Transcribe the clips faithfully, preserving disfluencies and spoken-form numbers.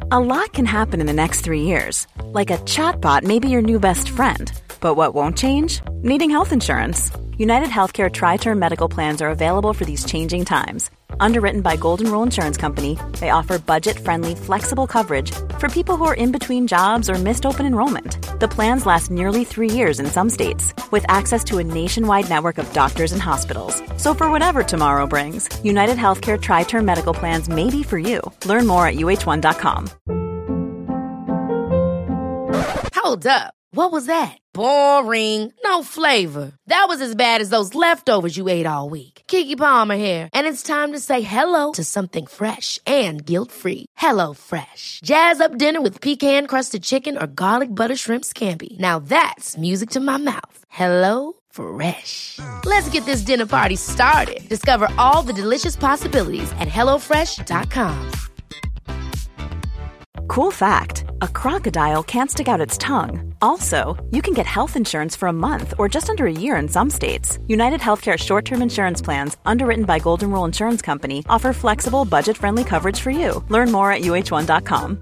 A lot can happen in the next three years. Like a chatbot may be your new best friend. But what won't change? Needing health insurance. United Healthcare Tri-Term Medical Plans are available for these changing times. Underwritten by Golden Rule Insurance Company, they offer budget-friendly, flexible coverage for people who are in between jobs or missed open enrollment. The plans last nearly three years in some states, with access to a nationwide network of doctors and hospitals. So for whatever tomorrow brings, United Healthcare Tri-Term Medical Plans may be for you. Learn more at U H one dot com. Hold up. What was that? Boring. No flavor. That was as bad as those leftovers you ate all week. Keke Palmer here. And it's time to say hello to something fresh and guilt-free. Hello Fresh. Jazz up dinner with pecan-crusted chicken or garlic butter shrimp scampi. Now that's music to my mouth. Hello Fresh. Let's get this dinner party started. Discover all the delicious possibilities at hello fresh dot com. Cool fact, a crocodile can't stick out its tongue. Also, you can get health insurance for a month or just under a year in some states. United Healthcare short-term insurance plans, underwritten by Golden Rule Insurance Company, offer flexible, budget-friendly coverage for you. Learn more at U H one dot com.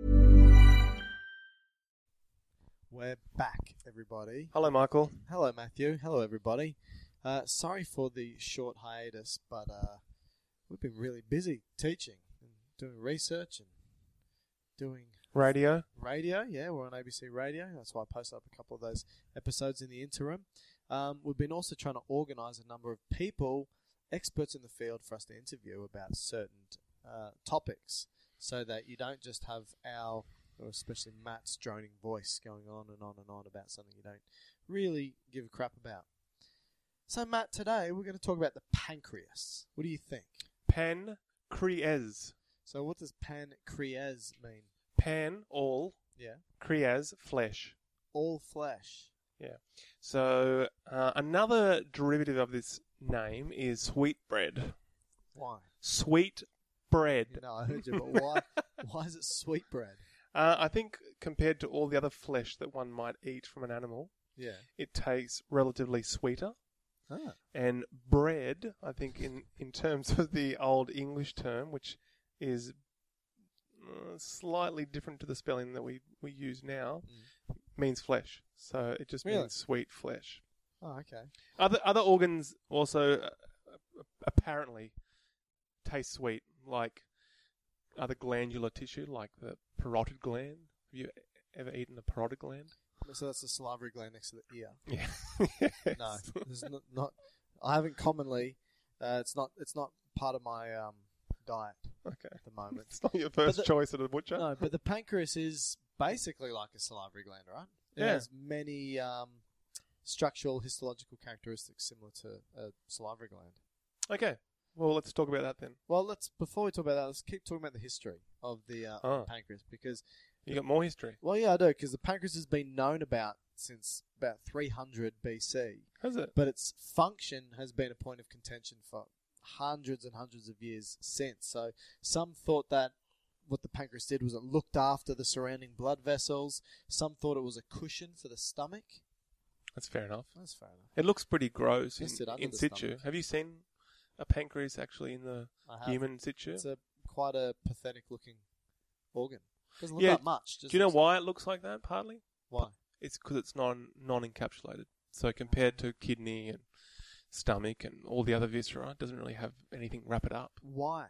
We're back, everybody. Hello, Michael. Hello, Matthew. Hello, everybody. Uh, sorry for the short hiatus, but uh, we've been really busy teaching and doing research and doing Radio. Radio, yeah, we're on A B C Radio. That's why I posted up a couple of those episodes in the interim. Um, we've been also trying to organise a number of people, experts in the field, for us to interview about certain uh, topics, so that you don't just have our, or especially Matt's droning voice going on and on and on about something you don't really give a crap about. So, Matt, today we're going to talk about the pancreas. What do you think? Pancreas. So what does pancreas mean? Pan, all. Yeah. Creas, flesh. All flesh. Yeah. So uh, another derivative of this name is sweetbread. Why? Sweet bread. You know, I heard you, but why? Why is it sweetbread? Uh, I think compared to all the other flesh that one might eat from an animal, yeah, it tastes relatively sweeter. Ah. And bread, I think in, in terms of the old English term, which is uh, slightly different to the spelling that we, we use now, mm. means flesh. So it just really? means sweet flesh. Oh, okay. Other other organs also uh, apparently taste sweet, like other glandular tissue, like the parotid gland. Have you ever eaten a parotid gland? So that's the salivary gland next to the ear. Yeah. No, there's not, not. I haven't commonly. Uh, it's not. It's not part of my um, diet. Okay. At the moment, it's not your first the, choice at a butcher. No, but the pancreas is basically like a salivary gland, right? It yeah. has many um, structural histological characteristics similar to a salivary gland. Okay. Well, let's talk about that then. Well, let's before we talk about that, let's keep talking about the history of the uh, oh. pancreas because you got more history. Well, yeah, I do, because the pancreas has been known about since about three hundred B C. Has it? But its function has been a point of contention for hundreds and hundreds of years since. So some thought that what the pancreas did was it looked after the surrounding blood vessels. Some thought it was a cushion for the stomach. That's fair enough. That's fair enough. It looks pretty gross Just in, it in the situ. stomach. Have you seen a pancreas actually in the human in situ? It's a quite a pathetic looking organ. Doesn't look yeah, like much. Just do you know looks why it looks like that? Partly. Why? It's because it's non non encapsulated. So compared to kidney and stomach and all the other viscera, it doesn't really have anything wrap it up. Why?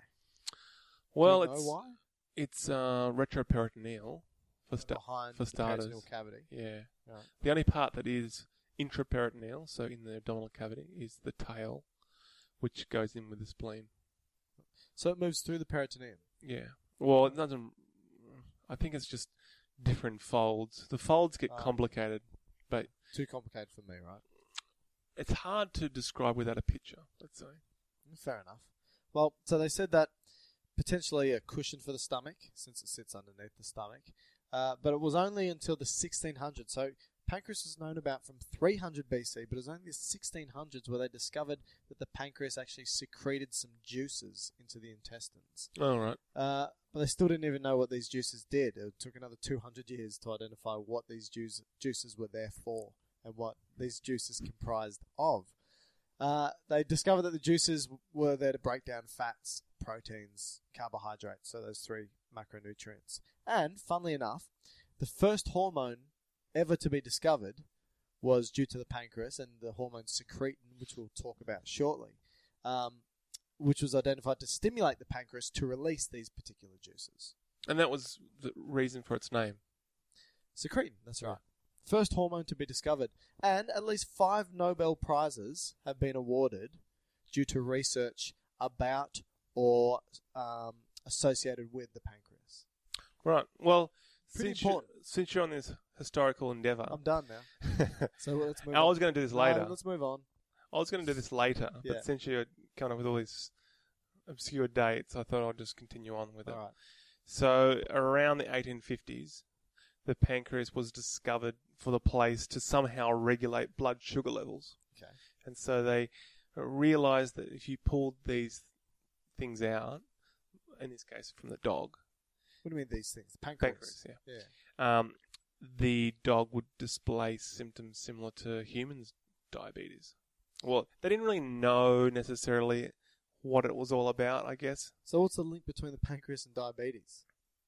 Well, Do you know it's why? it's uh, retroperitoneal for sta- Behind for the starters. peritoneal cavity. Yeah. Right. The only part that is intraperitoneal, so in the abdominal cavity, is the tail, which goes in with the spleen. So it moves through the peritoneum. Yeah. Well, it doesn't. I think it's just different folds. The folds get Oh. complicated, but Too complicated for me, right? it's hard to describe without a picture, let's say. Fair enough. Well, so they said that potentially a cushion for the stomach, since it sits underneath the stomach. Uh, but it was only until the sixteen hundreds. So pancreas was known about from three hundred B C, but it was only the sixteen hundreds where they discovered that the pancreas actually secreted some juices into the intestines. All right. Uh, but they still didn't even know what these juices did. It took another two hundred years to identify what these juice, juices were there for and what these juices comprised of. Uh, they discovered that the juices were there to break down fats, proteins, carbohydrates, so those three macronutrients. And, funnily enough, the first hormone ever to be discovered was due to the pancreas and the hormone secretin, which we'll talk about shortly, um, which was identified to stimulate the pancreas to release these particular juices. And that was the reason for its name. Secretin, that's right. First hormone to be discovered. And at least five Nobel Prizes have been awarded due to research about or um, associated with the pancreas. Right. Well, Pretty since, you, important. since you're on this historical endeavour... I'm done now. So let's move I on. was going to do this later. No, let's move on. I was going to do this later, Yeah. but since you're coming up with all these obscure dates, I thought I'd just continue on with it. All right. So, around the eighteen fifties, the pancreas was discovered for the place to somehow regulate blood sugar levels. Okay. And so they realized that if you pulled these things out, in this case from the dog, What do you mean these things? Pancreas. pancreas, yeah, Yeah. um, the dog would display symptoms similar to humans' diabetes. Well, they didn't really know necessarily what it was all about, I guess. So what's the link between the pancreas and diabetes?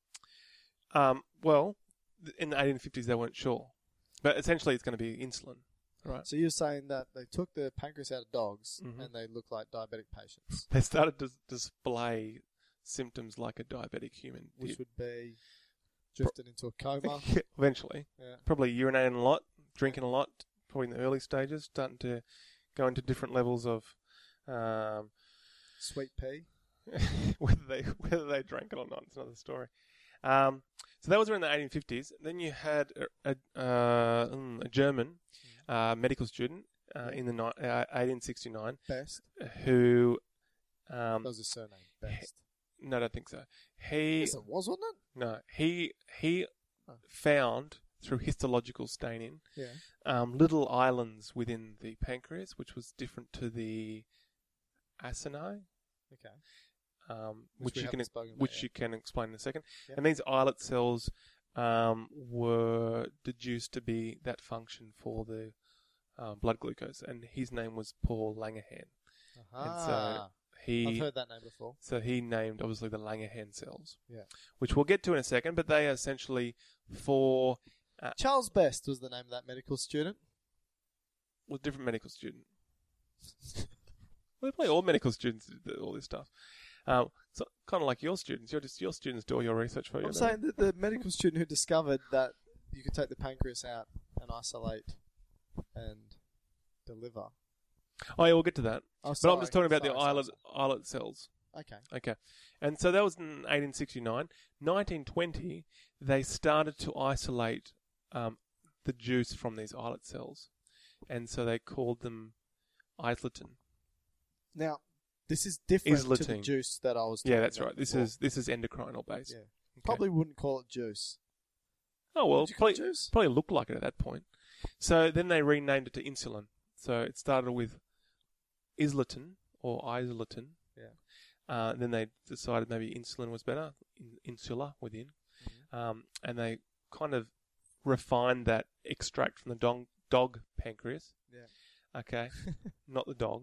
Um, well, th- in the eighteen fifties they weren't sure. But essentially it's going to be insulin, right? So you're saying that they took the pancreas out of dogs Mhm. and they look like diabetic patients, They started to display symptoms like a diabetic human which did. would be drifted into a coma. Eventually. Yeah. Probably urinating a lot, drinking a lot, probably in the early stages, starting to go into different levels of um, Sweet pea. whether they whether they drank it or not. It's another story. Um, so that was around the eighteen fifties. Then you had a, a, uh, mm, a German uh, medical student uh, in the ni- uh, eighteen sixty-nine Best. who... Um, That was his surname. Best. no, I don't think so. He Yes, it was, wasn't it? no he he Oh. found through histological staining Yeah. um, little islands within the pancreas, which was different to the acini, Okay. um, Which which, we you can haven't spoken about which yet. you can explain in a second. Yep. And these islet cells um, were deduced to be that function for the uh, blood glucose, and his name was Paul Langerhans. Aha. He I've heard that name before. so he named obviously the Langerhans cells, Yeah. which we'll get to in a second. But they are essentially for uh, Charles Best was the name of that medical student. with different medical student. Well, probably all medical students do all this stuff. Um, so kind of like your students. You're just your students do all your research for you. I'm don't they? saying that the medical student who discovered that you could take the pancreas out and isolate and deliver. Oh yeah, we'll get to that. Oh, But sorry. I'm just talking about Sorry, the sorry, islet islet cells. sorry. Okay. Okay, and so that was in eighteen sixty-nine. nineteen twenty, they started to isolate um, the juice from these islet cells, and so they called them isletin. Now, this is different to the Isletine. juice that I was Yeah, talking that's about right. This before. is this is endocrinal based. Yeah. Okay. Probably wouldn't call it juice. Oh well, Would you call it probably, juice? probably looked like it at that point. So then they renamed it to insulin. So it started with isletin or isletin. Yeah. Uh, then they decided maybe insulin was better, in, insula within, Mm-hmm. um, and they kind of refined that extract from the dog, dog pancreas. Yeah. Okay, not the dog.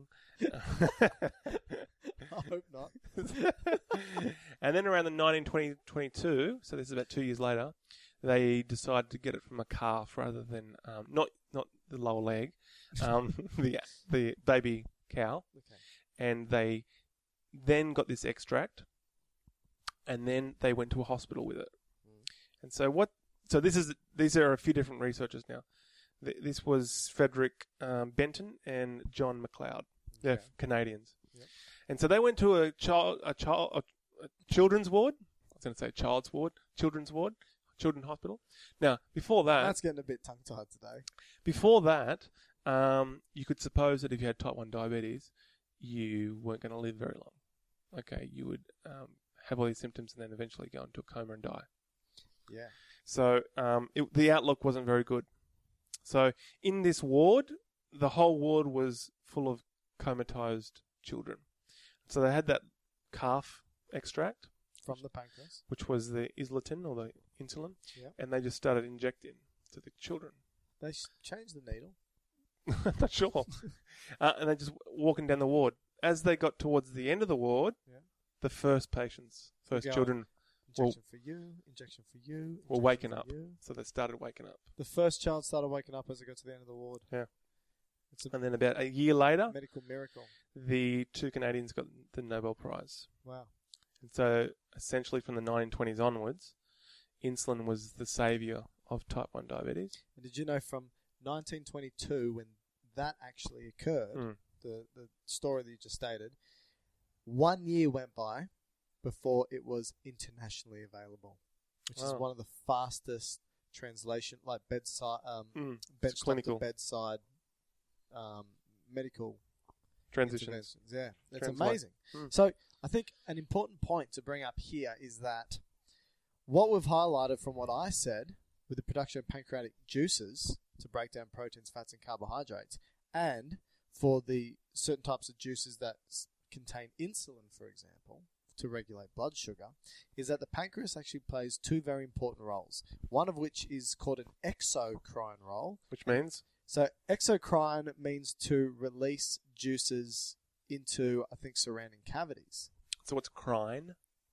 I hope not. And then around the nineteen twenty, twenty-two, so this is about two years later, they decided to get it from a calf rather than um, not not the lower leg, um, the the baby cow, Okay. and they then got this extract, and then they went to a hospital with it. Mm. And so what? So this is these are a few different researchers now. Th- This was Frederick um, Benton and John McLeod. They're Okay. Canadians. Yep. And so they went to a child, a child, a, a children's ward. I was going to say child's ward, children's ward, children's hospital. Now, before that, That's getting a bit tongue-tied today. before that, um, you could suppose that if you had type one diabetes, you weren't going to live very long. Okay, you would um, have all these symptoms and then eventually go into a coma and die. Yeah. So um, it, the outlook wasn't very good. So in this ward, the whole ward was full of comatized children. So they had that calf extract, From the pancreas. which was the isletin or the insulin, Yep. and they just started injecting to the children. They sh- changed the needle. Not sure. uh, and they just walking down the ward. As they got towards the end of the ward, Yeah. the first patients, first Going. children Injection for you, injection for you. Well, injection waking for up. you. So they started waking up. The first child started waking up as it got to the end of the ward. Yeah. It's a And then about a year later, medical miracle. the two Canadians got the Nobel Prize. Wow. And so essentially from the nineteen twenties onwards, insulin was the saviour of type one diabetes. And did you know from nineteen twenty-two, when that actually occurred, Mm. the, the story that you just stated, one year went by before it was internationally available, which is Wow. one of the fastest translation, like bedside, um, Mm. bedside clinical. to bedside um, medical Transitions. interventions. Yeah, it's Translate. amazing. Mm. So I think an important point to bring up here is that what we've highlighted from what I said with the production of pancreatic juices to break down proteins, fats, and carbohydrates, and for the certain types of juices that s- contain insulin, for example, to regulate blood sugar, is that the pancreas actually plays two very important roles. One of which is called an exocrine role. Which means? So exocrine means to release juices into, I think, surrounding cavities. So what's crine?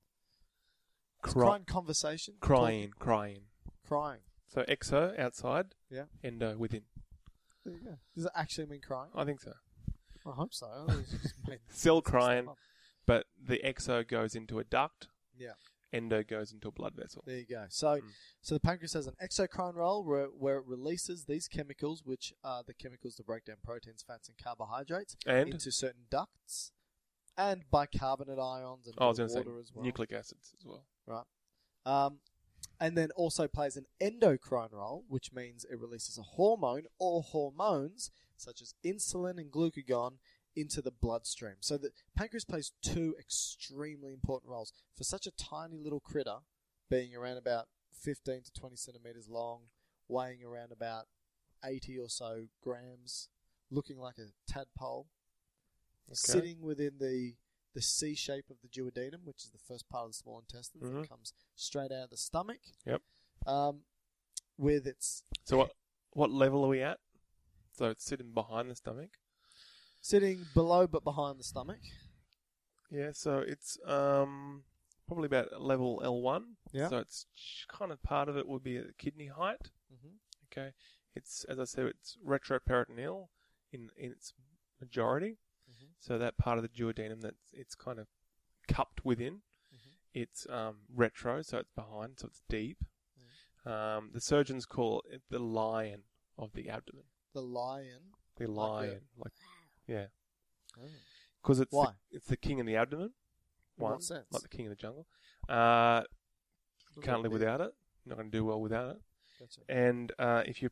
It's Cry- crying conversation. Crying. Crying. Talk- crying. So exo, outside. Yeah. Endo, within. There you go. Does it actually mean crying? I think so. I hope so. I was just making Cell some stuff crying, up. but the exo goes into a duct. Yeah. Endo goes into a blood vessel. There you go. So, Mm. so the pancreas has an exocrine role where, where it releases these chemicals, which are the chemicals that break down proteins, fats, and carbohydrates, And? into certain ducts, and bicarbonate ions and I was going to water say as well. nucleic acids as well. Right. Um, and then also plays an endocrine role, which means it releases a hormone or hormones such as insulin and glucagon into the bloodstream. So the pancreas plays two extremely important roles. For such a tiny little critter, being around about fifteen to twenty centimeters long, weighing around about eighty or so grams, looking like a tadpole, Okay. sitting within the the C shape of the duodenum, which is the first part of the small intestine Mhm. that comes straight out of the stomach. Yep. Um, with its So what what level are we at? So it's sitting behind the stomach. sitting below but behind the stomach. Yeah, so it's um probably about level L one. Yeah. So it's kind of part of it would be at kidney height. Mm-hmm. Okay. It's, as I said, it's retroperitoneal in, in its majority. Mm-hmm. So that part of the duodenum that's it's kind of cupped within. Mm-hmm. It's um, retro, so it's behind, so it's deep. Um, the surgeons call it the lion of the abdomen. The lion. The Like lion, like, yeah, Oh. because it's Why? The, it's the king of the abdomen. In what One, sense? like the king of the jungle. Uh, Look can't at live me. without it. Not going to do well without it. Gotcha. And uh, if you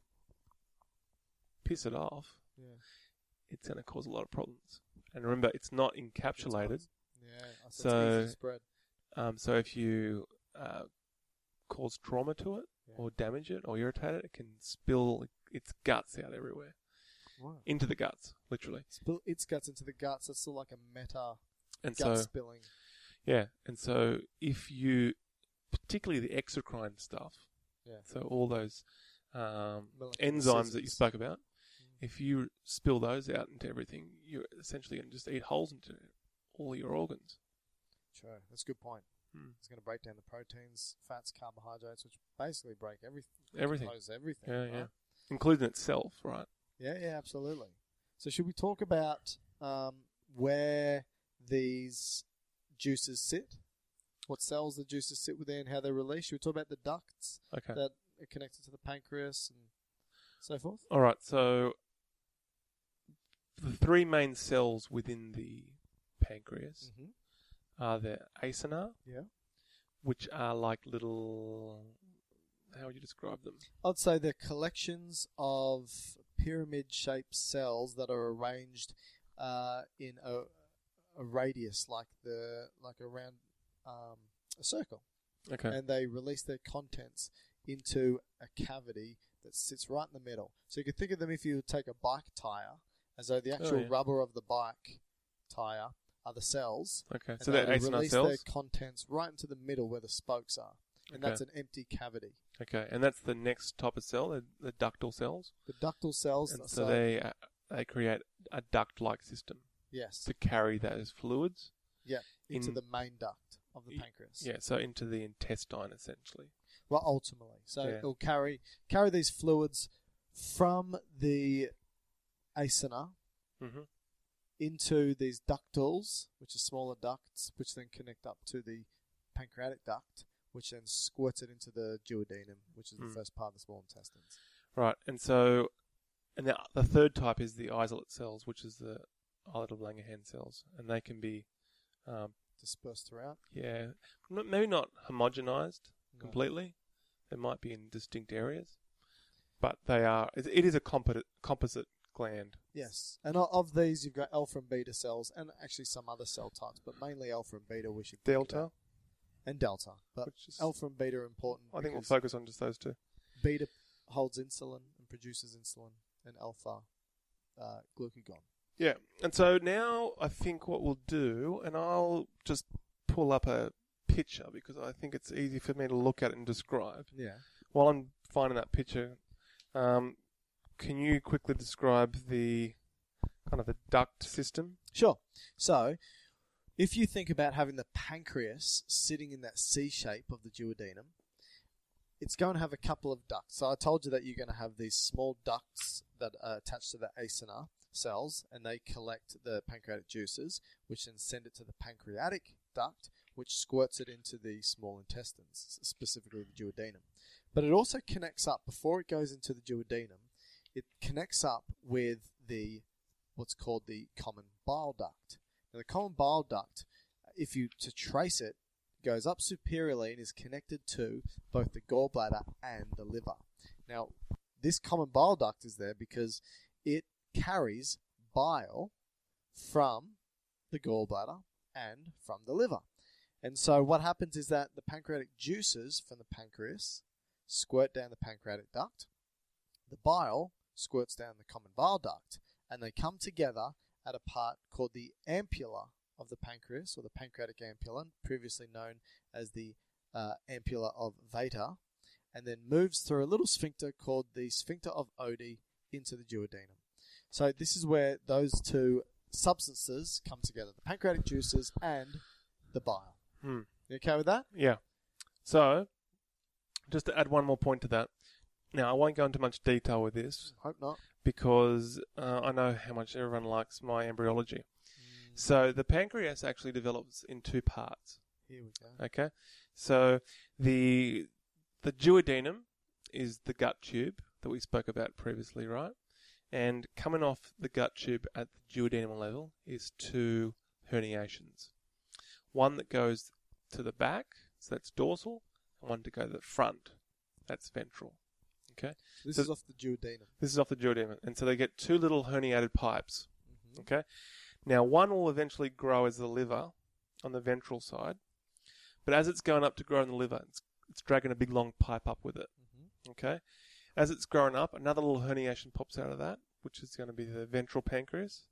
piss it off, Yeah. it's going to cause a lot of problems. And remember, it's not encapsulated. Yeah. I said So- it's easy to spread. Um, so if you uh, cause trauma to it, Yeah. or damage it, or irritate it, it can spill its guts out everywhere. Wow. Into the guts, literally. Spill its guts into the guts. That's sort of like a meta And gut so, spilling. yeah, and so if you, particularly the exocrine stuff, Yeah. so all those um, Molecular enzymes that you scissors. spoke about, Mm. if you spill those out into everything, you're essentially going to just eat holes into all your organs. True. That's a good point. Hmm. It's going to break down the proteins, fats, carbohydrates, which basically break everything. Everything. Compose everything. Yeah, right? yeah. Including itself, right? Yeah, yeah, absolutely. So should we talk about um, where these juices sit? What cells the juices sit within, how they're released? Should we talk about the ducts Okay. that are connected to the pancreas and so forth? All right, so the three main cells within the pancreas Mm-hmm. are the acinar, Yeah. which are like little. How would you describe them? I'd say they're collections of pyramid-shaped cells that are arranged uh, in a, a radius, like the like around um, a circle, Okay. and they release their contents into a cavity that sits right in the middle. So you could think of them if you take a bike tire, as though the actual yeah. rubber of the bike tire are the cells. okay. And So they they're acinar release cells. their contents right into the middle where the spokes are, and Okay. that's an empty cavity. Okay, and that's the next type of cell, the, the ductal cells. The ductal cells. And so they uh, they create a duct-like system yes. to carry those fluids. Yeah, into in- the main duct of the pancreas. Yeah, so into the intestine, essentially. Well, ultimately. So Yeah. it'll carry carry these fluids from the acina Mm-hmm. into these ductals, which are smaller ducts, which then connect up to the pancreatic duct, which then squirts it into the duodenum, which is the Mm. first part of the small intestines. Right, and so, and the, the third type is the isolate cells, which is the islet of Langerhans cells, and they can be, um, Dispersed throughout. yeah, n- maybe not homogenized No. completely. They might be in distinct areas, but they are. It, it is a composite composite gland. Yes. And o- of these, you've got alpha and beta cells, and actually some other cell types, but mainly alpha and beta we should think Delta, about. And delta. But which is, alpha and beta are important. I think we'll because focus on just those two. beta holds insulin and produces insulin, and alpha uh, glucagon. Yeah, and so now I think what we'll do, and I'll just pull up a picture because I think it's easy for me to look at and describe. Yeah. While I'm finding that picture, um, can you quickly describe the kind of the duct system? Sure. So, if you think about having the pancreas sitting in that C shape of the duodenum, it's going to have a couple of ducts. So I told you that you're going to have these small ducts that are attached to the acina cells, and they collect the pancreatic juices, which then send it to the pancreatic duct, which squirts it into the small intestines, specifically the duodenum. But it also connects up, before it goes into the duodenum, it connects up with the what's called the common bile duct. Now, the common bile duct, if you to trace it, goes up superiorly and is connected to both the gallbladder and the liver. Now, this common bile duct is there because it carries bile from the gallbladder and from the liver. And so what happens is that the pancreatic juices from the pancreas squirt down the pancreatic duct. The bile squirts down the common bile duct, and they come together at a part called the ampulla of the pancreas, or the pancreatic ampulla, previously known as the uh, ampulla of Vater, and then moves through a little sphincter called the sphincter of Oddi into the duodenum. So this is where those two substances come together, the pancreatic juices and the bile. Hmm. You okay with that? Yeah. So, just to add one more point to that. Now, I won't go into much detail with this Hope not. because uh, I know how much everyone likes my embryology. So, the pancreas actually develops in two parts. Here we go. Okay? So, the the duodenum is the gut tube that we spoke about previously, right? And coming off the gut tube at the duodenum level is two herniations. One that goes to the back, so that's dorsal, and one to go to the front, that's ventral. Okay? This So- is off the duodenum. This is off the duodenum. And so they get two little herniated pipes. Mm-hmm. Okay? Now, one will eventually grow as the liver on the ventral side. But as it's going up to grow in the liver, it's, it's dragging a big long pipe up with it. Mm-hmm. Okay? As it's growing up, another little herniation pops out of that, which is going to be the ventral pancreas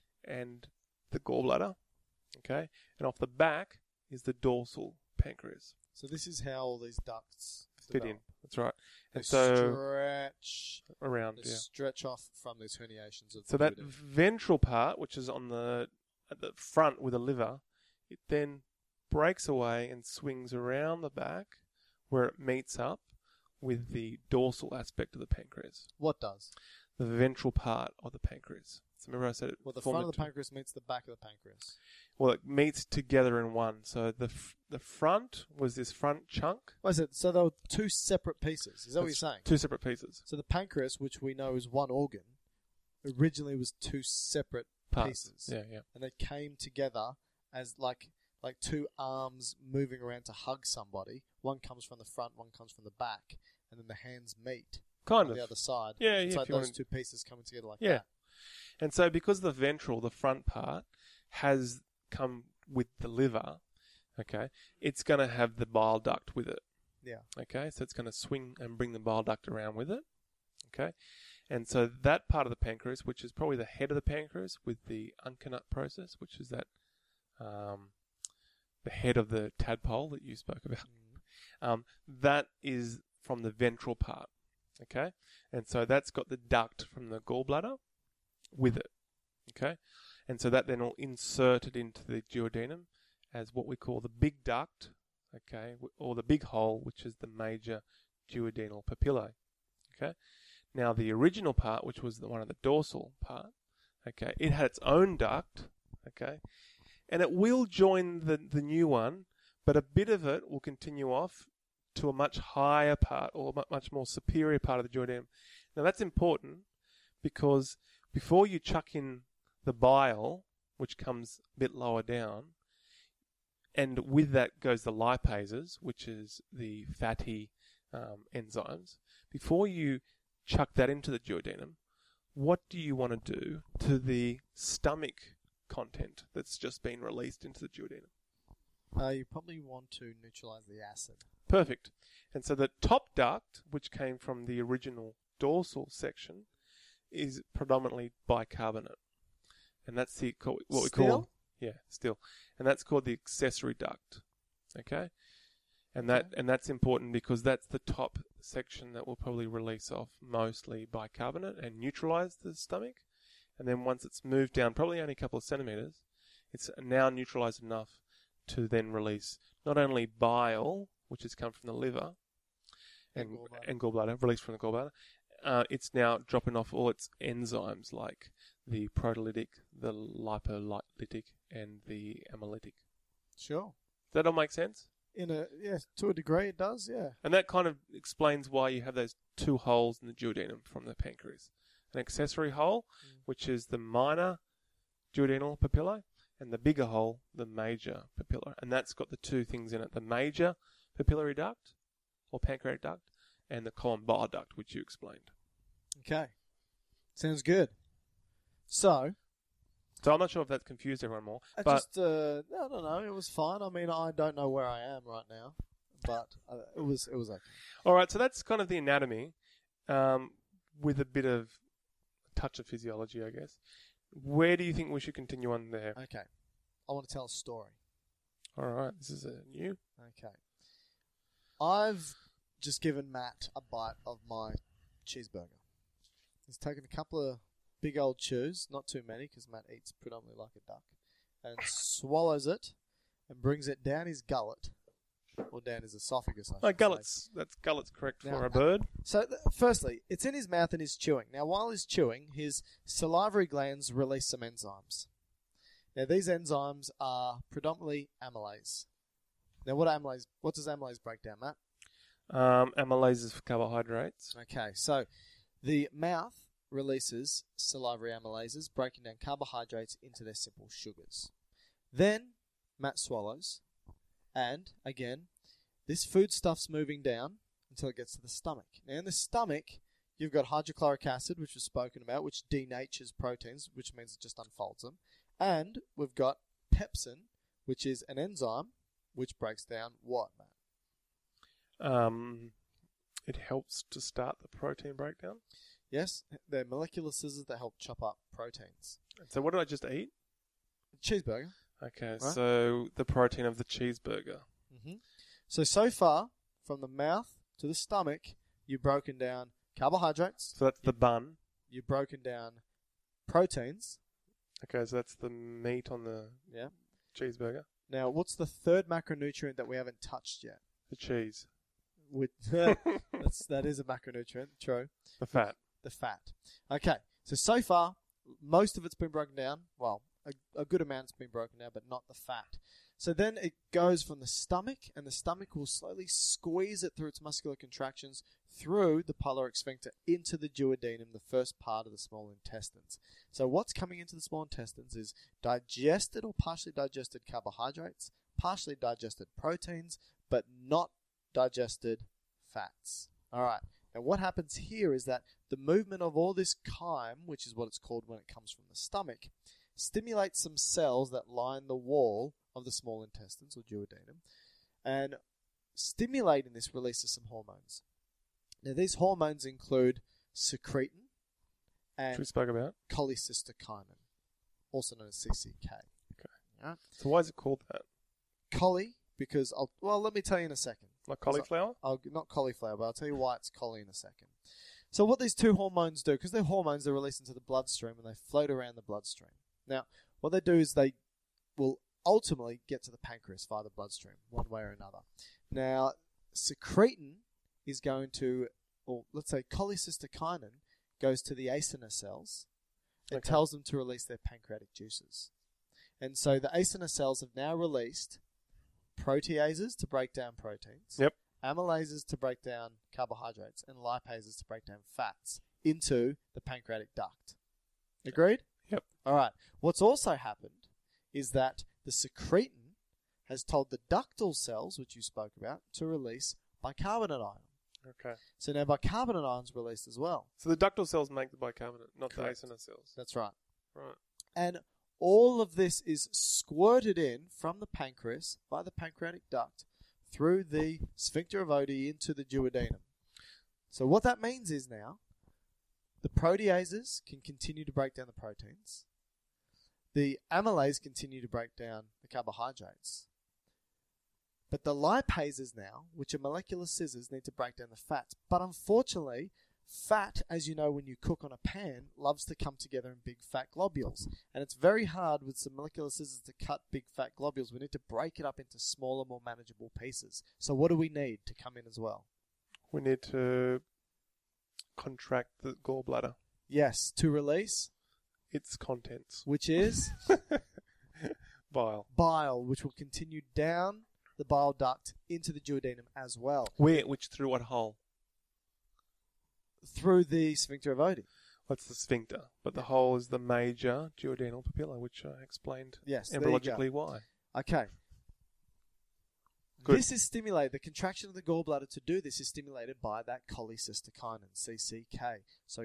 and the gallbladder. Okay? And off the back is the dorsal pancreas. So this is how all these ducts Fit in. develop. That's right. They And so stretch, around, they yeah. stretch off from these herniations of So the that duodenum. ventral part, which is on the at the front with the liver, it then breaks away and swings around the back, where it meets up with the dorsal aspect of the pancreas, What does? the ventral part of the pancreas. So remember I said it. Well, the formed front of the into- pancreas meets the back of the pancreas. Well, it meets together in one. So the f- the front was this front chunk. What is it? So there were two separate pieces. Is that what you're That's saying? Two separate pieces. So the pancreas, which we know is one organ, originally was two separate Parts. pieces. Yeah, yeah. And they came together as like like two arms moving around to hug somebody. One comes from the front, one comes from the back, and then the hands meet Kind on of. the other side. Yeah, It's yeah, like if you those wanna- two pieces coming together like Yeah. that. And so because the ventral, the front part, has come with the liver, okay, it's going to have the bile duct with it. Yeah. Okay, so it's going to swing and bring the bile duct around with it. Okay, and so that part of the pancreas, which is probably the head of the pancreas with the Unkenut process, which is that um, the head of the tadpole that you spoke about, um, that is from the ventral part. Okay, and so that's got the duct from the gallbladder with it. Okay, and so that then will insert it into the duodenum as what we call the big duct, okay, or the big hole, which is the major duodenal papillae. Okay. Now the original part, which was the one of the dorsal part, okay, it had its own duct, okay, and it will join the the new one, but a bit of it will continue off to a much higher part or a much more superior part of the duodenum. Now that's important because before you chuck in the bile, which comes a bit lower down, and with that goes the lipases, which is the fatty um, enzymes, before you chuck that into the duodenum, what do you want to do to the stomach content that's just been released into the duodenum? Uh, you probably want to neutralize the acid. Perfect. And so the top duct, which came from the original dorsal section, is predominantly bicarbonate. And that's the what we Still? call yeah, still. And that's called the accessory duct. Okay? And that Okay. and that's important because that's the top section that will probably release off mostly bicarbonate and neutralize the stomach. And then once it's moved down, probably only a couple of centimeters, it's now neutralized enough to then release not only bile, which has come from the liver and, And gallbladder. and gallbladder, released from the gallbladder, uh, it's now dropping off all its enzymes like the proteolytic, the lipolytic, and the amylytic. Sure. Does that all make sense? In a yeah, to a degree it does, yeah. And that kind of explains why you have those two holes in the duodenum from the pancreas. An accessory hole, Mm. which is the minor duodenal papillae, and the bigger hole, the major papilla. And that's got the two things in it, the major papillary duct, or pancreatic duct, and the colon bile duct, which you explained. Okay. Sounds good. So, So I'm not sure if that's confused everyone more, I but just, uh, I don't know, it was fine. I mean, I don't know where I am right now, but uh, it was it was okay. all right, so that's kind of the anatomy, um, with a bit of touch of physiology, I guess. Where do you think we should continue on there? Okay. I want to tell a story. All right, this is a new. Okay. I've just given Matt a bite of my cheeseburger. He's taken a couple of big old chews, not too many because Matt eats predominantly like a duck, and swallows it and brings it down his gullet, or down his esophagus, I should Oh, say. gullets. That's gullets correct Now- for a bird. So, th- firstly, it's in his mouth and he's chewing. Now, while he's chewing, his salivary glands release some enzymes. Now, these enzymes are predominantly amylase. Now, what amylase? What does amylase break down, Matt? Um, amylase is for carbohydrates. Okay, so the mouth releases salivary amylases, breaking down carbohydrates into their simple sugars. Then Matt swallows, and again, this food stuff's moving down until it gets to the stomach. Now, in the stomach, you've got hydrochloric acid, which was spoken about, which denatures proteins, which means it just unfolds them. And we've got pepsin, which is an enzyme which breaks down what, Matt? Um, it helps to start the protein breakdown. Yes, they're molecular scissors that help chop up proteins. So what did I just eat? Cheeseburger. Okay, Right. so the protein of the cheeseburger. Mm-hmm. So, so far, from the mouth to the stomach, you've broken down carbohydrates, So that's the bun. you've broken down proteins. Okay, so that's the meat on the Yeah. cheeseburger. Now, what's the third macronutrient that we haven't touched yet? The cheese. With that's, that is a macronutrient, true. The fat. The fat. Okay, so so far, most of it's been broken down. Well, a, a good amount's been broken down, but not the fat. So then it goes from the stomach, and the stomach will slowly squeeze it through its muscular contractions through the pyloric sphincter into the duodenum, the first part of the small intestines. So what's coming into the small intestines is digested or partially digested carbohydrates, partially digested proteins, but not digested fats. All right. Now what happens here is that the movement of all this chyme, which is what it's called when it comes from the stomach, stimulates some cells that line the wall of the small intestines or duodenum, and stimulating this releases some hormones. Now these hormones include secretin Which we and spoke about. cholecystokinin, also known as C C K. Okay. All right. So why is it called that? Choly, because I'll well let me tell you in a second. Like cauliflower? I'll, not cauliflower, but I'll tell you why it's choly in a second. So what these two hormones do, because they're hormones, they're released into the bloodstream and they float around the bloodstream. Now, what they do is they will ultimately get to the pancreas via the bloodstream, one way or another. Now, secretin is going to, or let's say cholecystokinin goes to the acinar cells and Okay. tells them to release their pancreatic juices. And so the acinar cells have now released proteases to break down proteins, Yep. amylases to break down carbohydrates, and lipases to break down fats into the pancreatic duct. Agreed? Yep. All right. What's also happened is that the secretin has told the ductal cells, which you spoke about, to release bicarbonate ion. Okay. So now bicarbonate ion's released as well. So the ductal cells make the bicarbonate, not Correct. the acinar cells. That's right. Right. And all of this is squirted in from the pancreas by the pancreatic duct through the sphincter of Oddi into the duodenum. So what that means is now the proteases can continue to break down the proteins. The amylase continue to break down the carbohydrates. But the lipases now, which are molecular scissors, need to break down the fats. But unfortunately, fat, as you know when you cook on a pan, loves to come together in big fat globules. And it's very hard with some molecular scissors to cut big fat globules. We need to break it up into smaller, more manageable pieces. So what do we need to come in as well? We need to contract the gallbladder, Yes, to release, its contents. which is Bile. bile, which will continue down the bile duct into the duodenum as well, Where? Which through what hole? through the sphincter of Oddi. What's the sphincter? But the hole is the major duodenal papilla, which I explained Yes, there you go. embryologically why. Okay. Good. This is stimulated, the contraction of the gallbladder to do this is stimulated by that cholecystokinin, C C K. So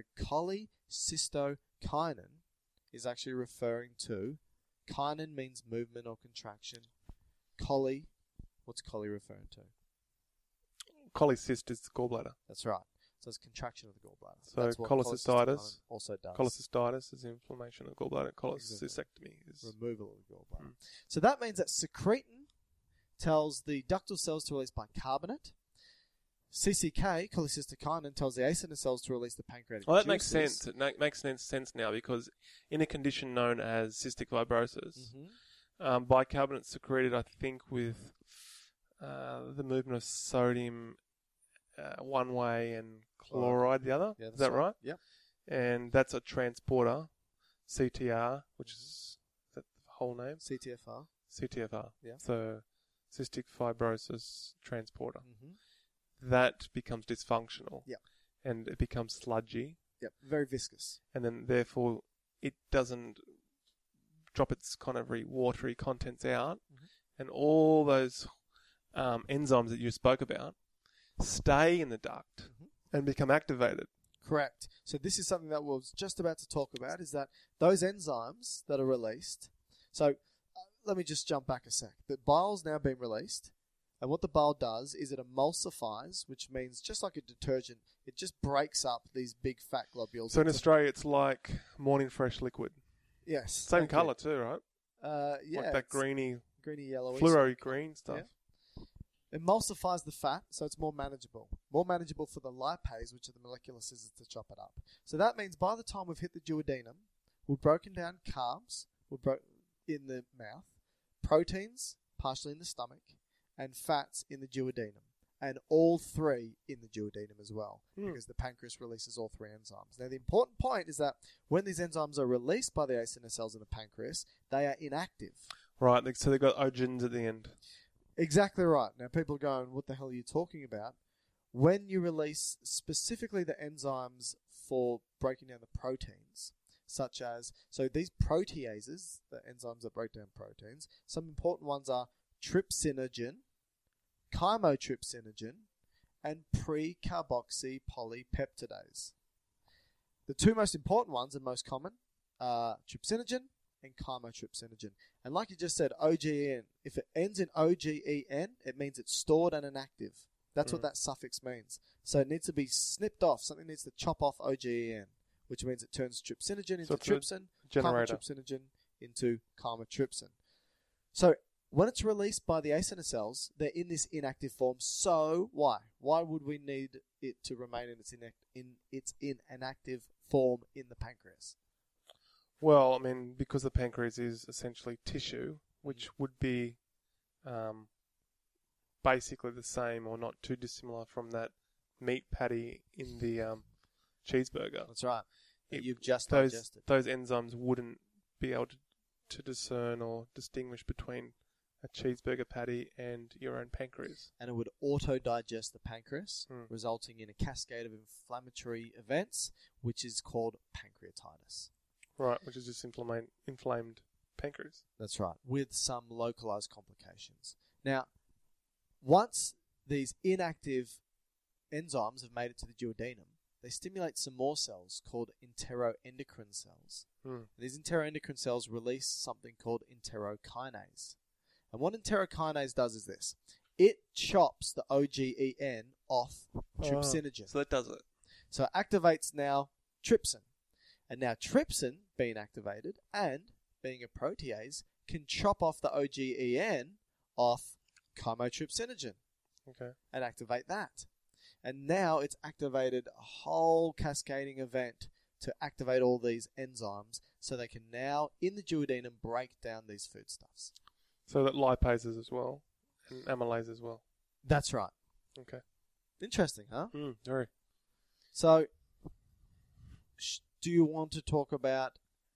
cholecystokinin is actually referring to, kinin means movement or contraction. Chole, what's chole referring to? Cholecyst is the gallbladder. That's right. So it's contraction of the gallbladder. So That's what cholecystitis cholecystokinin also does. Cholecystitis is inflammation of the gallbladder. Cholecystectomy is... Removal of the gallbladder. Mm. So that means that secretin tells the ductal cells to release bicarbonate. C C K, cholecystokinin, tells the acinar cells to release the pancreatic Well, that juices. makes sense. It na- makes sense sense now because in a condition known as cystic fibrosis, Mhm. um, bicarbonate's secreted, I think, with uh, the movement of sodium uh, one way and chloride the other. Yeah, is that's that right? Yep. And that's a transporter, C T R, which is, is that the whole name? C T F R. C T F R. Yeah. So cystic fibrosis transporter. Mm-hmm. That becomes dysfunctional. Yep. And it becomes sludgy. Yep. Very viscous. And then therefore it doesn't drop its kind of very watery contents out. Mhm. And all those um, enzymes that you spoke about stay in the duct Mhm. and become activated. Correct. So this is something that I was just about to talk about, is that those enzymes that are released. So uh, let me just jump back a sec. The bile's now been released, and what the bile does is it emulsifies, which means just like a detergent, it just breaks up these big fat globules. So in into- Australia it's like morning fresh liquid. yes, Same thank you. colour too, right? Uh, yeah, like that it's greeny, greeny yellowy. fluoro green stuff. Yeah. Emulsifies the fat, so it's more manageable. More manageable for the lipase, which are the molecular scissors to chop it up. So that means by the time we've hit the duodenum, we've broken down carbs, we've bro- in the mouth, proteins, partially in the stomach, and fats in the duodenum. And all three in the duodenum as well, Hmm. because the pancreas releases all three enzymes. Now, the important point is that when these enzymes are released by the acinar cells in the pancreas, they are inactive. Right, so they've got ogens at the end. Exactly right. Now, people are going, what the hell are you talking about? When you release specifically the enzymes for breaking down the proteins, such as, so these proteases, the enzymes that break down proteins, some important ones are trypsinogen, chymotrypsinogen, and pre-carboxy polypeptidase. The two most important ones and most common are trypsinogen and chymotrypsinogen. And like you just said, O G E N, if it ends in O G E N, it means it's stored and inactive. That's Mm. what that suffix means. So it needs to be snipped off. Something needs to chop off O G E N, which means it turns trypsinogen into So it's a trypsin, generator. chymotrypsinogen into chymotrypsin. So when it's released by the acinar cells, they're in this inactive form. So why? Why would we need it to remain in its inact- in its in inactive form in the pancreas? Well, I mean, because the pancreas is essentially tissue, which would be um, basically the same or not too dissimilar from that meat patty in the um, cheeseburger. That's right. It- You've just those digested. those enzymes wouldn't be able to, to discern or distinguish between a cheeseburger patty and your own pancreas. And it would auto-digest the pancreas, Mm. resulting in a cascade of inflammatory events, which is called pancreatitis. Right, which is just inflamed, inflamed pancreas. That's right, with some localized complications. Now, once these inactive enzymes have made it to the duodenum, they stimulate some more cells called enteroendocrine cells. Mm. These enteroendocrine cells release something called enterokinase. And what enterokinase does is this. It chops the O G E N off trypsinogen. Oh, so that does it. So it activates now trypsin. And now trypsin, being activated and being a protease, can chop off the O G E N off chymotrypsinogen Okay. and activate that. And now it's activated a whole cascading event to activate all these enzymes so they can now, in the duodenum, break down these foodstuffs. So that lipases as well and amylase as well. That's right. Okay. Interesting, huh? Mm, very. So, sh- do you want to talk about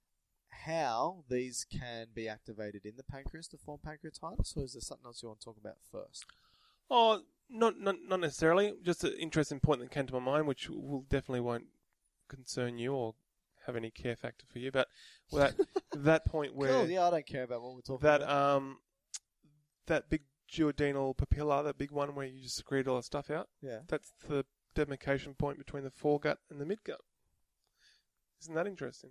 how these can be activated in the pancreas to form pancreatitis, or is there something else you want to talk about first? Oh, not not not necessarily. Just an interesting point that came to my mind, which will definitely won't concern you or have any care factor for you. But that that point where Cool, yeah, I don't care about what we're talking that about. um that big duodenal papilla, that big one where you just secrete all that stuff out. Yeah. That's the demarcation point between the foregut and the midgut. Isn't that interesting?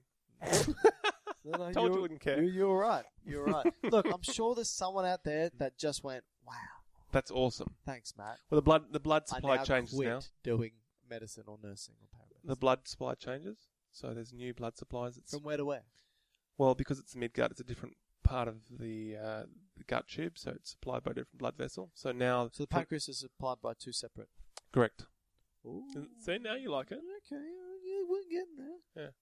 No, no, Told you you're- wouldn't care. You, you're right. You're right. Look, I'm sure there's someone out there that just went, wow, That's awesome. thanks, Matt. Well, the blood the blood I supply now changes quit now. doing medicine or nursing or paramedics. The blood supply changes, so there's new blood supplies. It's, From where to where? well, because it's midgut, it's a different part of the uh, the gut tube, so it's supplied by a different blood vessel. So now, So the pancreas is supplied by two separate. correct. Ooh. See, now you like it. Okay, yeah, we're getting there. Yeah.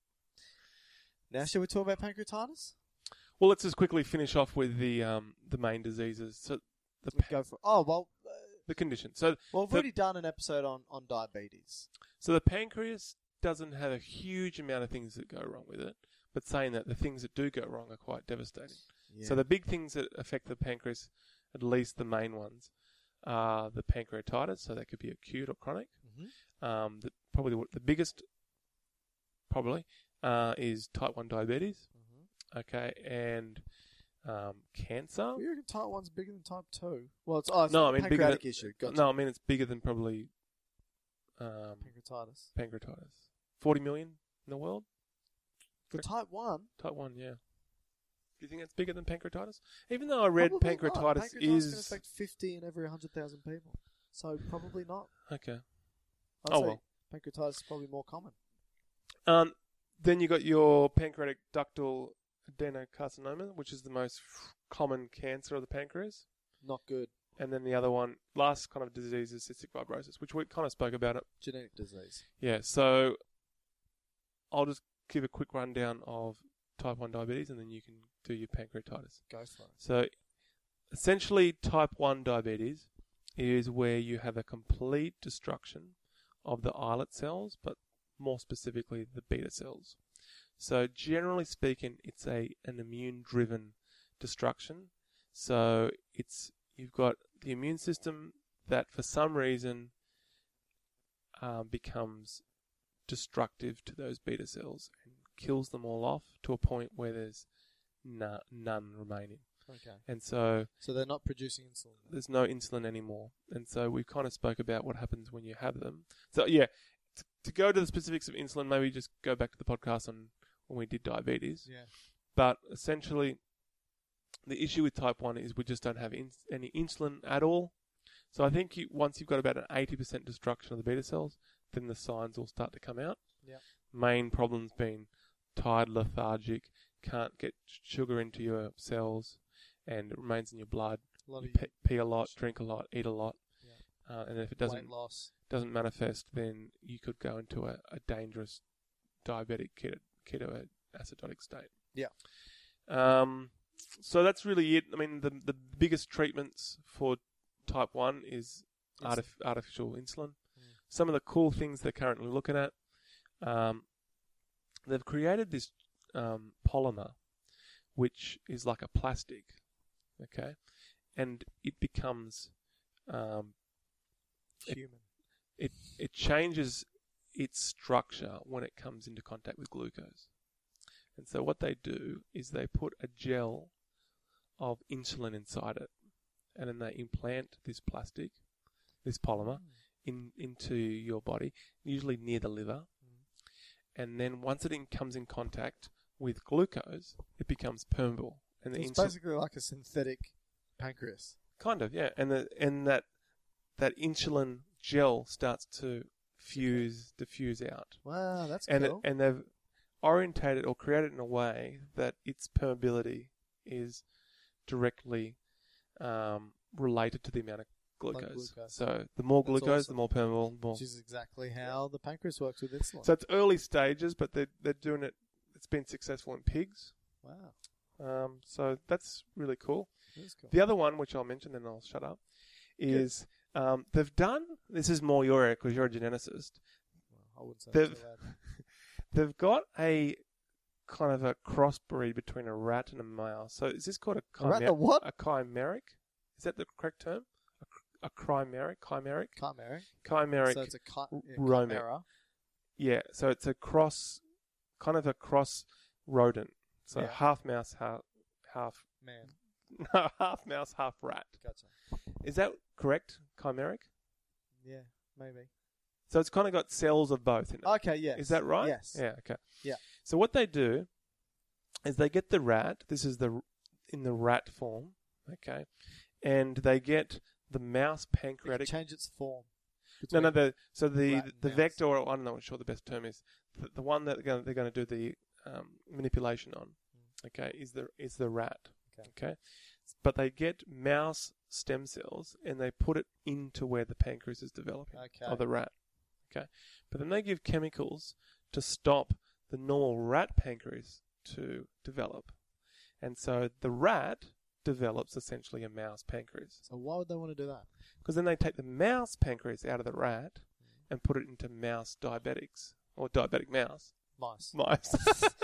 Now, shall we talk about pancreatitis? Well, let's just quickly finish off with the um the main diseases. So the We pa- go for. Oh well, uh, the condition. So well, we've the- already done an episode on, on diabetes. So the pancreas doesn't have a huge amount of things that go wrong with it, but saying that the things that do go wrong are quite devastating. Yeah. So the big things that affect the pancreas, at least the main ones, are the pancreatitis. So that could be acute or chronic. Mhm. Um, the, probably the, the biggest, probably, uh, is type one diabetes. Mhm. Okay, and um, cancer. You reckon type one's bigger than type two? Well, it's oh, it's No, a I mean bigger pancreatic than, issue. Gotcha. No, I mean it's bigger than probably um, Pancreatitis. pancreatitis. Forty million in the world. For type one, Type one, yeah. Do you think that's bigger than pancreatitis? Even though I read probably pancreatitis, not. Pancreatitis is can affect fifty in every one hundred thousand people. So probably not. okay. I'd Oh, say well. pancreatitis is probably more common. Um, then you got your pancreatic ductal adenocarcinoma, which is the most f- common cancer of the pancreas. Not good. And then the other one, last kind of disease is cystic fibrosis, which we kind of spoke about it. Genetic disease. Yeah, so I'll just give a quick rundown of type one diabetes and then you can do your pancreatitis. Go for it. So essentially type one diabetes is where you have a complete destruction of the islet cells, but more specifically the beta cells. So generally speaking, it's a an immune-driven destruction. So it's you've got the immune system that for some reason um, becomes destructive to those beta cells and kills them all off to a point where there's no, none remaining. Okay. And so So they're not producing insulin. there's no insulin anymore. And so we kind of spoke about what happens when you have them. So yeah, t- to go to the specifics of insulin, maybe just go back to the podcast on when we did diabetes. Yeah. But essentially, the issue with type one is we just don't have ins- any insulin at all. So I think you, once you've got about an eighty percent destruction of the beta cells, then the signs will start to come out. Yeah. Main problems being tired, lethargic, can't get sugar into your cells, and it remains in your blood. A lot You of pee, pee a lot, drink a lot, eat a lot. Yeah. Uh, and if it weight doesn't loss. doesn't manifest, then you could go into a, a dangerous diabetic keto, ketoacidotic state. Yeah. Um, so that's really it. I mean, the the biggest treatments for type one is Insulin. artif- artificial insulin. Mm. Some of the cool things they're currently looking at, um, they've created this um, polymer, which is like a plastic, okay, and it becomes um, human. It, it it changes its structure when it comes into contact with glucose. And so what they do is they put a gel of insulin inside it, and then they implant this plastic, this polymer, mm. in into your body, usually near the liver. Mm. And then once it in, comes in contact with glucose, it becomes permeable. And the it's insul- basically like a synthetic pancreas. Kind of, yeah. And the and that that insulin gel starts to fuse, diffuse out. Wow, that's and cool. It, and they've orientated or created in a way that its permeability is directly um, related to the amount of glucose. Like glucose. So the more That's glucose, awesome. the more permeable. The more. Which is exactly how the pancreas works with insulin. So it's early stages, but they're, they're doing it. It's been successful in pigs. Wow. Um, so that's really cool. That is cool. The other one, which I'll mention, then I'll shut up, is um, they've done, this is more your area because you're a geneticist. Well, I wouldn't say They've, that too loud. they've got a kind of a crossbreed between a rat and a mouse. So is this called a A rat chimer- and a what? A chimeric? Is that the correct term? A, a chimeric? Chimeric? Chimeric. Chimeric So it's a chi- yeah, rodent. chimera. Yeah, so it's a cross, kind of a cross rodent. So Yeah. half mouse, half, half, Man. no, half mouse, half rat. Gotcha. Is that correct? Chimeric? Yeah, maybe. So it's kind of got cells of both in it. Okay, yes. Is that right? Yes. Yeah, okay. Yeah. So what they do is they get the rat, this is the in the rat form, okay, and they get the mouse It pancreatic. can change its form. No, no, between- the so the rat and the mouse. vector, or I don't know what sure the best term is, the, the one that they're going, they're going to do the um, manipulation on, okay, is the is the rat, Okay. okay, but they get mouse stem cells and they put it into where the pancreas is developing Okay. of the rat, okay, but then they give chemicals to stop the normal rat pancreas to develop, and so the rat develops essentially a mouse pancreas. So why would they want to do that? Because then they take the mouse pancreas out of the rat and put it into mouse diabetics, or diabetic mouse. Mice. Mice.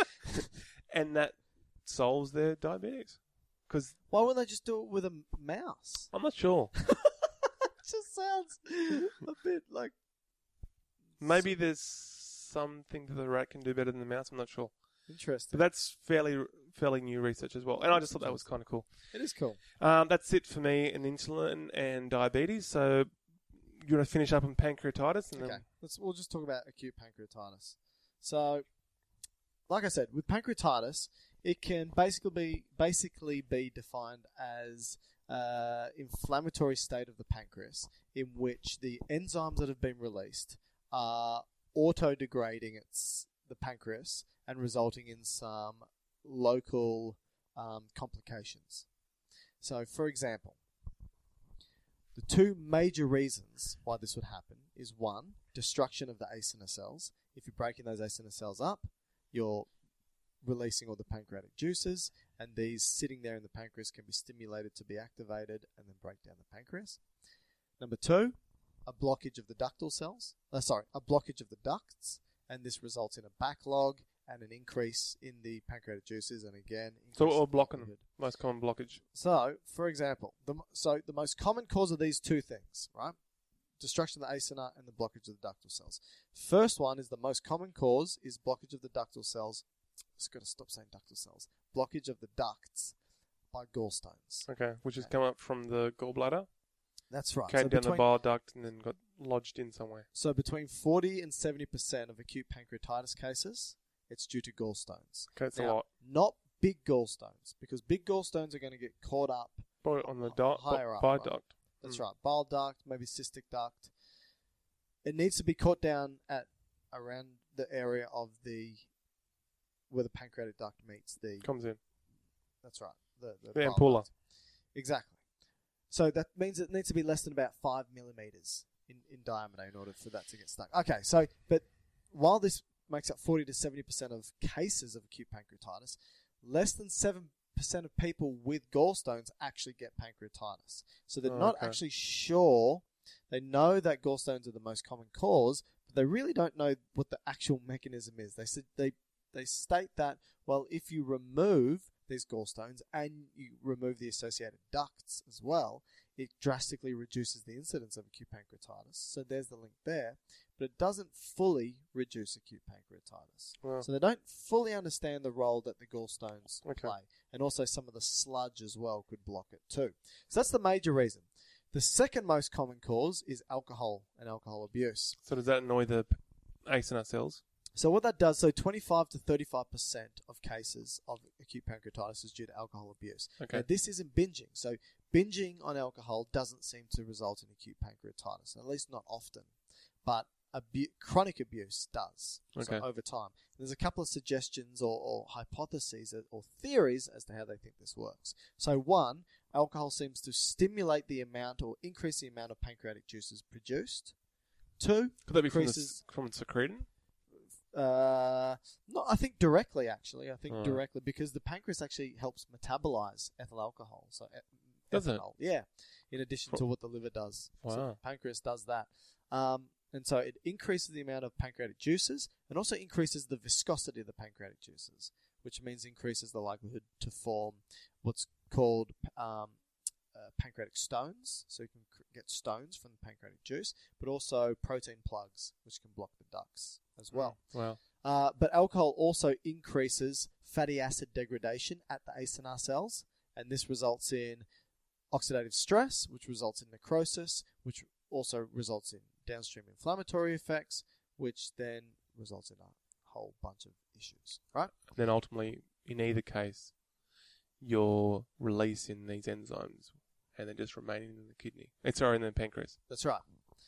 And that solves their diabetes. Because Why wouldn't they just do it with a m- mouse? I'm not sure. It just sounds a bit like... Maybe there's something that the rat can do better than the mouse. I'm not sure. Interesting. But that's fairly fairly new research as well. And I just thought that was kind of cool. It is cool. Um, that's it for me in insulin and diabetes. So you want to finish up on pancreatitis? And Okay, then let's. We'll just talk about acute pancreatitis. So, like I said, with pancreatitis, it can basically be basically be defined as uh, inflammatory state of the pancreas, in which the enzymes that have been released are auto-degrading its the pancreas and resulting in some local um, complications. So, for example, the two major reasons why this would happen is one, destruction of the acinar cells. If you're breaking those acinar cells up, you're releasing all the pancreatic juices, and these sitting there in the pancreas can be stimulated to be activated and then break down the pancreas. Number two, a blockage of the ductal cells. Uh, sorry, a blockage of the ducts, and this results in a backlog and an increase in the pancreatic juices, and again, so increase we're in blocking likelihood. them. Most common blockage. So, for example, the, so the most common cause of these two things, right? Destruction of the acinar and the blockage of the ductal cells. First one is the most common cause is blockage of the ductal cells. Just got to stop saying ductal cells. Blockage of the ducts by gallstones. Okay, which has come up from the gallbladder, That's right. came So down between, the bile duct, and then got lodged in somewhere. so between forty and seventy percent of acute pancreatitis cases, it's due to gallstones. Okay, it's a Now, lot. Not big gallstones, because big gallstones are going to get caught up. Probably on the du- higher up, bile right? duct. That's Mm. right. Bile duct, maybe cystic duct. It needs to be caught down at around the area of the where the pancreatic duct meets the. Comes in. That's right. The the, The bile ampulla. duct. Exactly. So that means it needs to be less than about five millimeters in, in diameter in order for that to get stuck. Okay. So, but while this makes up forty to seventy percent of cases of acute pancreatitis, less than seven percent of people with gallstones actually get pancreatitis. So they're Oh, not okay. actually sure. They know that gallstones are the most common cause, but they really don't know what the actual mechanism is. They said they they state that, well, if you remove these gallstones and you remove the associated ducts as well, it drastically reduces the incidence of acute pancreatitis. So there's the link there. But it doesn't fully reduce acute pancreatitis. Wow. So they don't fully understand the role that the gallstones Okay. play. And also some of the sludge as well could block it too. So that's the major reason. The second most common cause is alcohol and alcohol abuse. So does that annoy the A C E N A cells? So what that does, so twenty-five to thirty-five percent of cases of acute pancreatitis is due to alcohol abuse. Okay. Now, this isn't binging. So binging on alcohol doesn't seem to result in acute pancreatitis, at least not often. But abu- chronic abuse does, Okay. so over time. There's a couple of suggestions or, or hypotheses or theories as to how they think this works. So one, alcohol seems to stimulate the amount or increase the amount of pancreatic juices produced. Two, Could that be from the, increases... s- from secretin? Uh, no, I think directly. Actually, I think Alright. directly because the pancreas actually helps metabolize ethyl alcohol. So e- Does it? ethanol, yeah. In addition to what the liver does, so Wow. the pancreas does that. Um, and so it increases the amount of pancreatic juices and also increases the viscosity of the pancreatic juices, which means increases the likelihood to form what's called um, uh, pancreatic stones. So you can cr- get stones from the pancreatic juice, but also protein plugs, which can block the ducts as well. Wow. Uh, but alcohol also increases fatty acid degradation at the A C E N A cells, and this results in oxidative stress, which results in necrosis, which also results in downstream inflammatory effects, which then results in a whole bunch of issues, right? Then ultimately, in either case, you're releasing these enzymes and they're just remaining in the kidney. Eh, sorry, in the pancreas. That's right.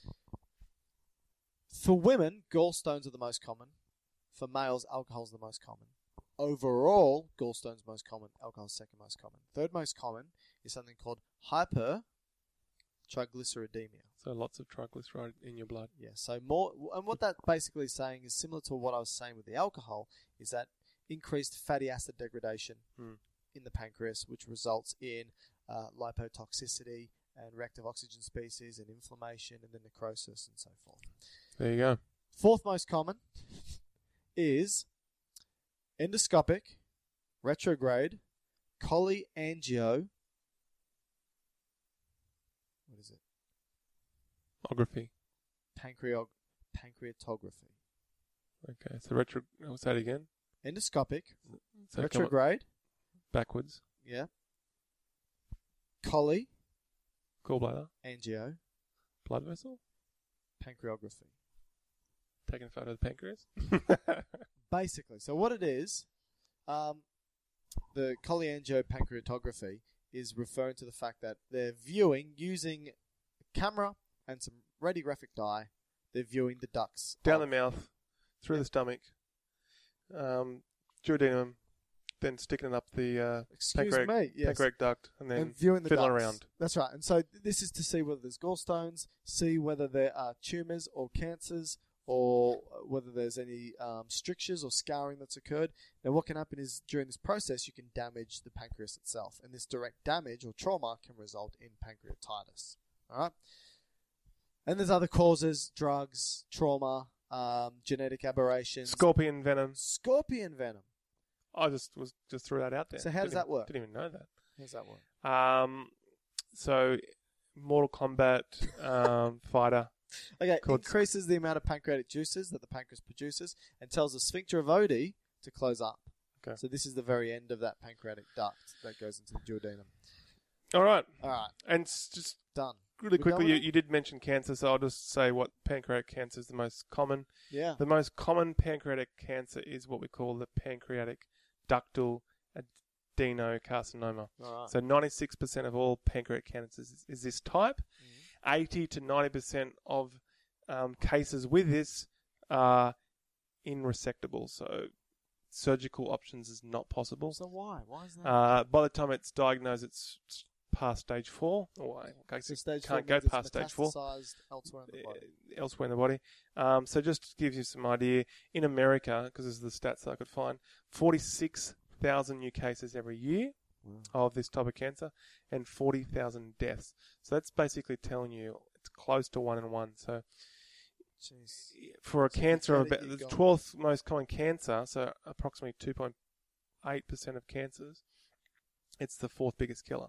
For women, gallstones are the most common. For males, alcohol is the most common. Overall, gallstones most common, alcohol is second most common. Third most common is something called hypertriglyceridemia. So lots of triglyceride in your blood. Yeah, so more, and what that basically is saying is similar to what I was saying with the alcohol, is that increased fatty acid degradation Hmm. in the pancreas, which results in uh, lipotoxicity and reactive oxygen species and inflammation and then necrosis and so forth. There you go. Fourth most common is endoscopic, retrograde, choleangio. What is it? Ography. Pancreog- pancreatography. Okay, so retro. What's that again? Endoscopic, So come retrograde, backwards. yeah. Chole, Gallbladder. angio, Blood vessel. pancreography. Taking a photo of the pancreas. Basically, so what it is, um, the choleangiopancreatography is referring to the fact that they're viewing using a camera and some radiographic dye. They're viewing the ducts Down of- the mouth, through Yeah. the stomach, um, duodenum, then sticking it up the uh, Excuse pancreatic, me, yes. pancreatic duct, and then and viewing the fiddling ducts. around. That's right. And so th- this is to see whether there's gallstones, see whether there are tumours or cancers, or whether there's any um, strictures or scarring that's occurred. Now, what can happen is during this process, you can damage the pancreas itself, and this direct damage or trauma can result in pancreatitis. All right. And there's other causes: drugs, trauma, um, genetic aberrations, Scorpion venom. scorpion venom. I just was just threw that out there. So how does Didn't that work? Didn't even know that. How does that work? Um, so Mortal Kombat um, fighter. Okay, Called- increases the amount of pancreatic juices that the pancreas produces and tells the sphincter of Oddi to close up. Okay. So this is the very end of that pancreatic duct that goes into the duodenum. All right, All right, and s- just done. really We quickly, done you, with it? you did mention cancer, so I'll just say what pancreatic cancer is the most common. Yeah. The most common pancreatic cancer is what we call the pancreatic ductal adenocarcinoma. All right. So ninety-six percent of all pancreatic cancers is, is this type. Mm-hmm. eighty to ninety percent of um, cases with this are unresectable, so surgical options is not possible. So why? Why is that? Uh, by the time it's diagnosed, it's past stage four. Or in so case stage can't four go means it's past stage four. metastasized elsewhere in the body. uh, elsewhere in the body. Um, so just to give you some idea, in America, because this is the stats that I could find, forty-six thousand new cases every year. Wow. of this type of cancer and forty thousand deaths. So that's basically telling you it's close to one in one. So Jeez. for a So cancer of you about gotta the keep going. twelfth most common cancer, so approximately two point eight percent of cancers, it's the fourth biggest killer.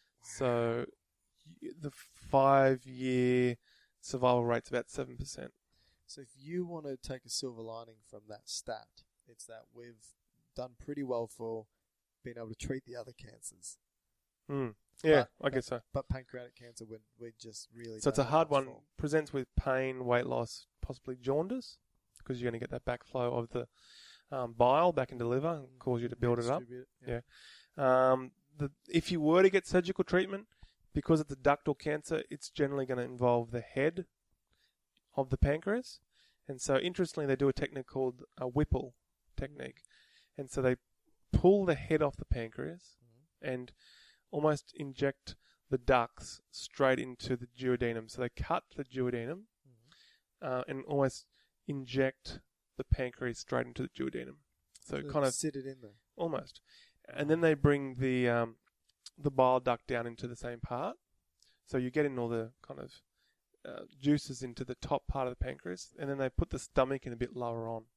So y- the five-year survival rate's about seven percent. So if you want to take a silver lining from that stat, it's that we've done pretty well for being able to treat the other cancers. Mm. Yeah, But- I guess so. But pancreatic cancer, we we just really So it's don't a have hard much one. for. Presents with pain, weight loss, possibly jaundice, because you're going to get that backflow of the um, bile back into the liver and cause you to build it up. Redistribute Yeah. Um, the, if you were to get surgical treatment, because it's a ductal cancer, it's generally going to involve the head of the pancreas. And so, interestingly, they do a technique called a Whipple technique. And so they pull the head off the pancreas and almost inject the ducts straight into the duodenum. So they cut the duodenum uh, and almost inject the pancreas straight into the duodenum. So So kind of sit it in there. almost. And then they bring the um, the bile duct down into the same part. So you get in all the kind of uh, juices into the top part of the pancreas, and then they put the stomach in a bit lower on.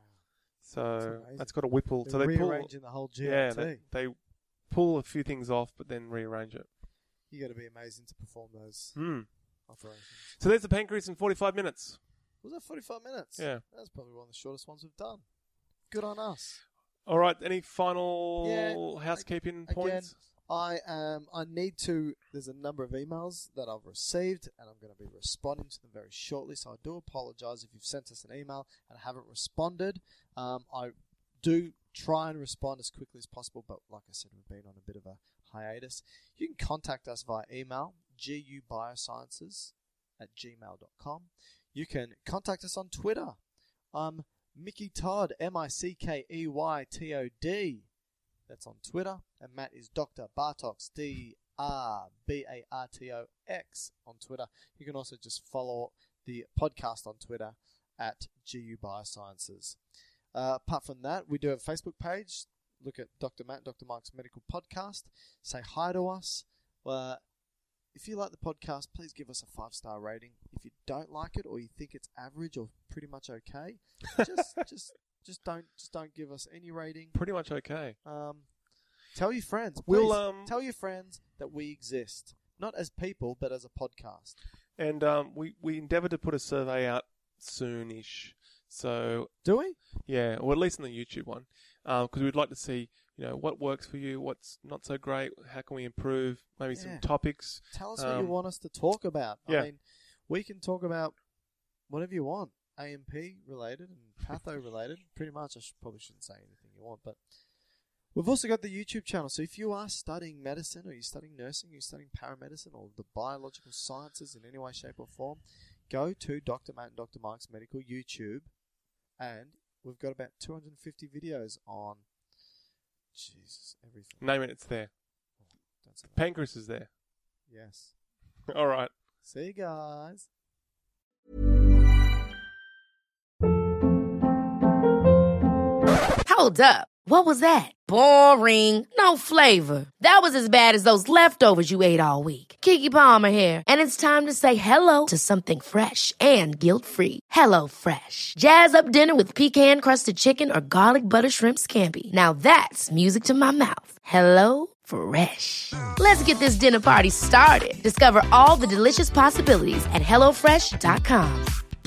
So amazing. that's got a Whipple. They're So they pull, rearranging the whole G yeah, R T. they, they pull a few things off, but then rearrange it. You got to be amazing to perform those Hmm. operations. So there's the pancreas in forty-five minutes. Was that forty-five minutes? Yeah. That's probably one of the shortest ones we've done. Good on us. All right. Any final Yeah, housekeeping Again, points? I um I need to. There's a number of emails that I've received, and I'm going to be responding to them very shortly. So I do apologise if you've sent us an email and haven't responded. Um, I do try and respond as quickly as possible, but like I said, we've been on a bit of a hiatus. You can contact us via email, gubiosciences at gmail dot com. You can contact us on Twitter. I'm Mickey Todd, M I C K E Y T O D. That's on Twitter. And Matt is Doctor Bartox, D R B A R T O X on Twitter. You can also just follow the podcast on Twitter at G U Biosciences. Uh, apart from that, we do have a Facebook page. Look at Doctor Matt, Doctor Mike's Medical Podcast. Say hi to us. Uh, if you like the podcast, please give us a five-star rating. If you don't like it or you think it's average or pretty much okay, just just just don't just don't give us any rating. Pretty much okay. Um, tell your friends. Please, We'll, um, tell your friends that we exist, not as people, but as a podcast. And um, we, we endeavour to put a survey out soon-ish. So, Do we? yeah, or at least in the YouTube one. Because we'd like to see, you know, what works for you, what's not so great, how can we improve, maybe some Yeah. topics. Tell us what Um, you want us to talk about. yeah. I mean, we can talk about whatever you want, A M P related and patho related. Pretty much, I should, probably shouldn't say anything you want, but we've also got the YouTube channel. So if you are studying medicine, or you're studying nursing, or you're studying paramedicine, or the biological sciences in any way, shape, or form, go to Doctor Matt and Doctor Mike's Medical YouTube, and we've got about two hundred fifty videos on. Jesus, everything. Name it, it's there. Don't say that. Pancreas is there. Yes. All right. See you guys. Hold up. What was that? Boring. No flavor. That was as bad as those leftovers you ate all week. Keke Palmer here, and it's time to say hello to something fresh and guilt-free. Hello Fresh. Jazz up dinner with pecan-crusted chicken or garlic butter shrimp scampi. Now that's music to my mouth. Hello Fresh. Let's get this dinner party started. Discover all the delicious possibilities at hello fresh dot com.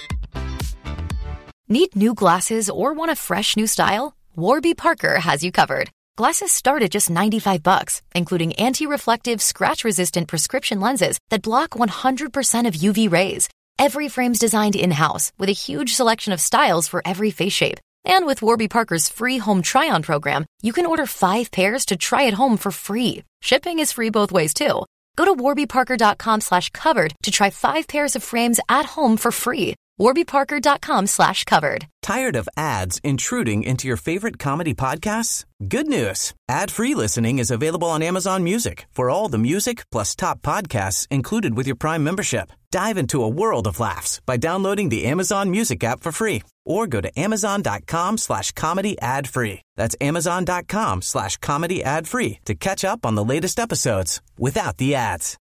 Need new glasses or want a fresh new style? Warby Parker has you covered. Glasses start at just ninety-five bucks, including anti-reflective, scratch-resistant prescription lenses that block one hundred percent of U V rays. Every frame's designed in-house with a huge selection of styles for every face shape. And with Warby Parker's free home try-on program, you can order five pairs to try at home for free. Shipping is free both ways, too. Go to warby parker dot com slash covered to try five pairs of frames at home for free. warbyparker.com slash covered. Tired of ads intruding into your favorite comedy podcasts? Good news. Ad-free listening is available on Amazon Music for all the music plus top podcasts included with your Prime membership. Dive into a world of laughs by downloading the Amazon Music app for free or go to amazon.com slash comedy ad free. That's amazon.com slash comedy ad free to catch up on the latest episodes without the ads.